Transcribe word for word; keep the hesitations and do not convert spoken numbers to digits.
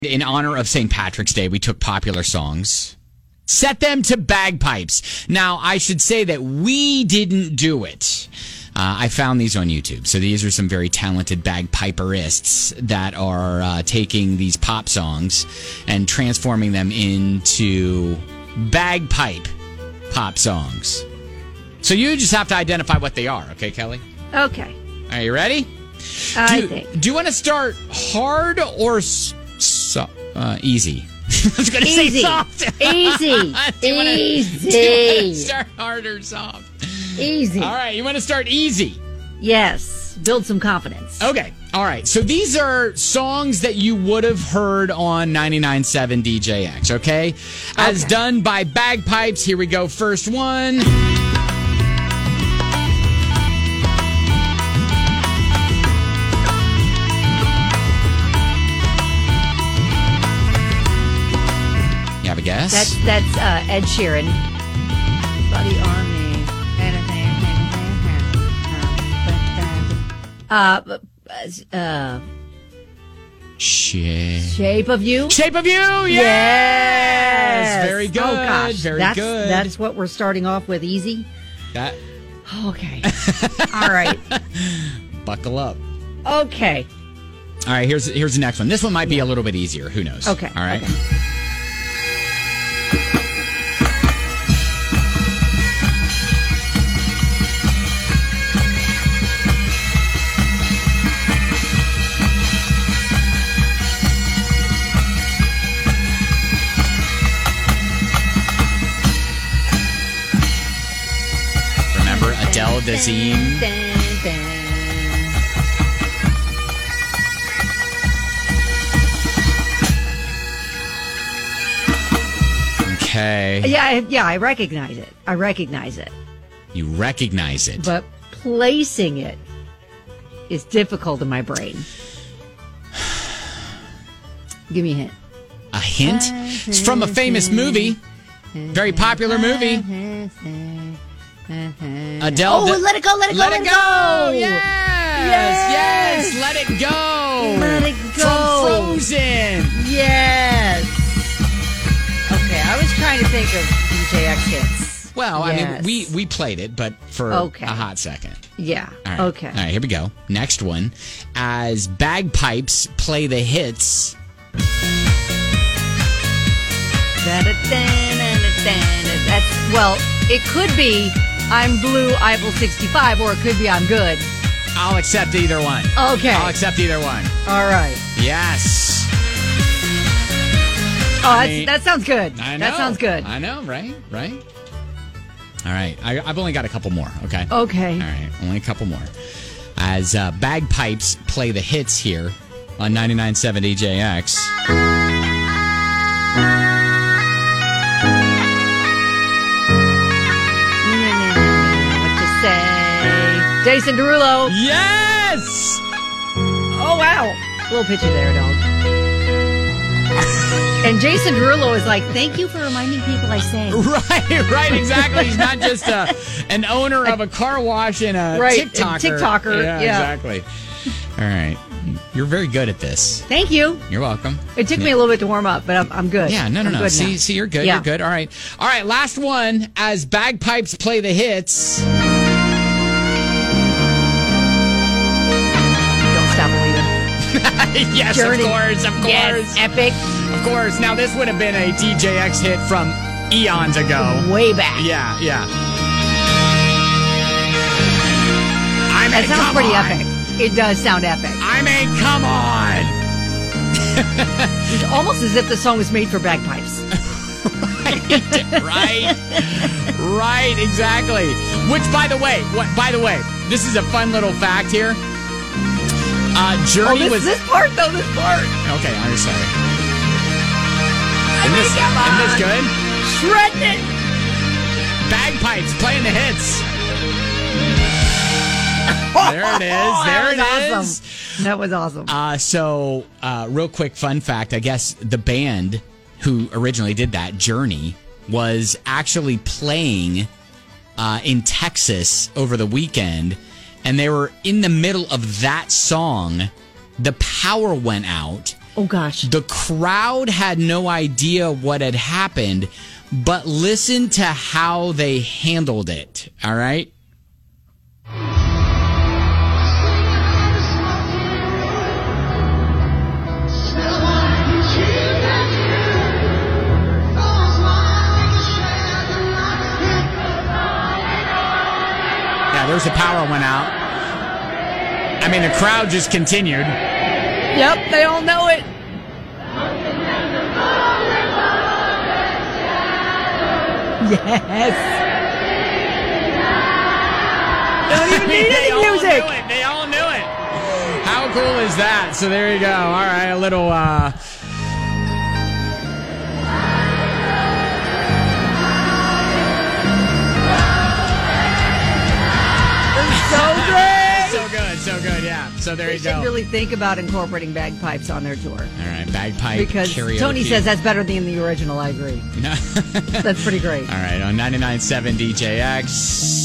In honor of Saint Patrick's Day, we took popular songs, set them to bagpipes. Now, I should say that we didn't do it. Uh, I found these on YouTube. So these are some very talented bagpiperists that are uh, taking these pop songs and transforming them into bagpipe pop songs. So you just have to identify what they are, okay, Kelly? Okay. Are you ready? I do, think. Do you want to start hard or so, uh, easy? I was going to say Easy. soft. Easy. do you wanna, Easy. Do you want to start hard or soft? Easy. All right, you want to start easy. Yes. Build some confidence. Okay. All right. So these are songs that you would have heard on ninety-nine point seven D J X, okay? As Okay. done by bagpipes. Here we go. First one. You have a guess? That's that's uh, Ed Sheeran. Buddy on me. Uh, uh, Shape. Shape of You. Shape of You, yes! Yes. Very good. Oh gosh, Very that's, good. That's what we're starting off with. Easy. That. Okay. All right. Buckle up. Okay. All right, here's here's the next one. This one might be a little bit easier. Who knows? Okay. All right. Okay. Remember Adele Dazeem? Dun, dun. Okay. Yeah, I, yeah, I recognize it. I recognize it. You recognize it. But placing it is difficult in my brain. Give me a hint. A hint? It's from a famous movie. Very popular movie. Adele. Oh, Da- let it go, let it go, Let, let it it go. go. Yes. Yes. Yes. Let it go. Let it go. From Frozen. Yes. Okay, I was trying to think of D J X hits. Well, I mean, Yes. we, we played it, but for Okay. a hot second. Yeah. All right. Okay. All right, here we go. Next one. As bagpipes play the hits. Da-da-da-da-da-da. That's, well, it could be I'm Blue, Eiffel sixty-five, or it could be I'm Good. I'll accept either one. Okay. I'll accept either one. All right. Yes. Oh, I that's, mean, that sounds good. I know. That sounds good. I know, right? Right? All right. I, I've only got a couple more, okay? Okay. All right. Only a couple more. As uh, bagpipes play the hits here on ninety-nine point seven D J X. What you say? Jason Derulo. Yes! Oh, wow. A little pitchy there, dog. And Jason Derulo is like, thank you for reminding people I sang. Right, right, exactly. He's not just a, an owner of a car wash and a Right, a TikToker. TikToker, Yeah, yeah. exactly. All right. You're very good at this. Thank you. You're welcome. It took me a little bit to warm up, but I'm, I'm good. Yeah, no, no, I'm no. good See, now. see, you're good. Yeah. You're good. All right. All right, last one. As bagpipes play the hits. Don't stop believing. Yes, Journey. of course, of course. Yes, epic. Of course. Now, this would have been a D J X hit from eons ago. Way back. Yeah, yeah. I mean, That sounds come pretty on. epic. It does sound epic. I mean, come on. It's almost as if the song was made for bagpipes. Right, right, exactly. Which, by the way, what? By the way, this is a fun little fact here. Uh, Oh, Journey this, was this part, though, this part. okay. I'm sorry. I Isn't mean, this, come isn't on. this good? Shredding it. Bagpipes playing the hits. There it is. Oh, There that it was is. awesome. That was awesome. Uh, so, uh, real quick fun fact. I guess the band who originally did that, Journey, was actually playing uh, in Texas over the weekend, and they were in the middle of that song. The power went out, Oh, gosh. The crowd had no idea what had happened, but listen to how they handled it. All right? Yeah, there's the power went out. I mean, the crowd just continued. Yep, they all know it. Yes. Don't even need they any all music. Knew it. They all knew it. How cool is that? So there you go. All right, a little. Uh, So great. so good, so good. Yeah. So there They you should go. really think about incorporating bagpipes on their tour. All right, bagpipe Because karaoke. Tony says that's better than the original. I agree. That's pretty great. All right, on ninety-nine point seven D J X.